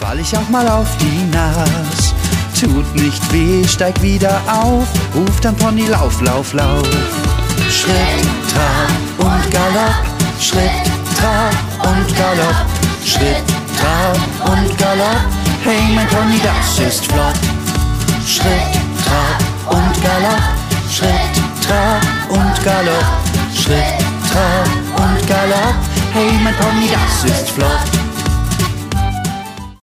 fall ich auch mal auf die Nas. Tut nicht weh, steig wieder auf, ruft am Pony Lauf, Lauf, Lauf. Schritt, Trab und Galopp, Schritt, Trab und Galopp, Schritt, Trab und Galopp. Hey, mein Pony, das ist flott. Schritt, Trab und Galopp, Schritt, Trab und Galopp, Schritt, Trab und Galopp. Hey, mein Pony, das ist flott.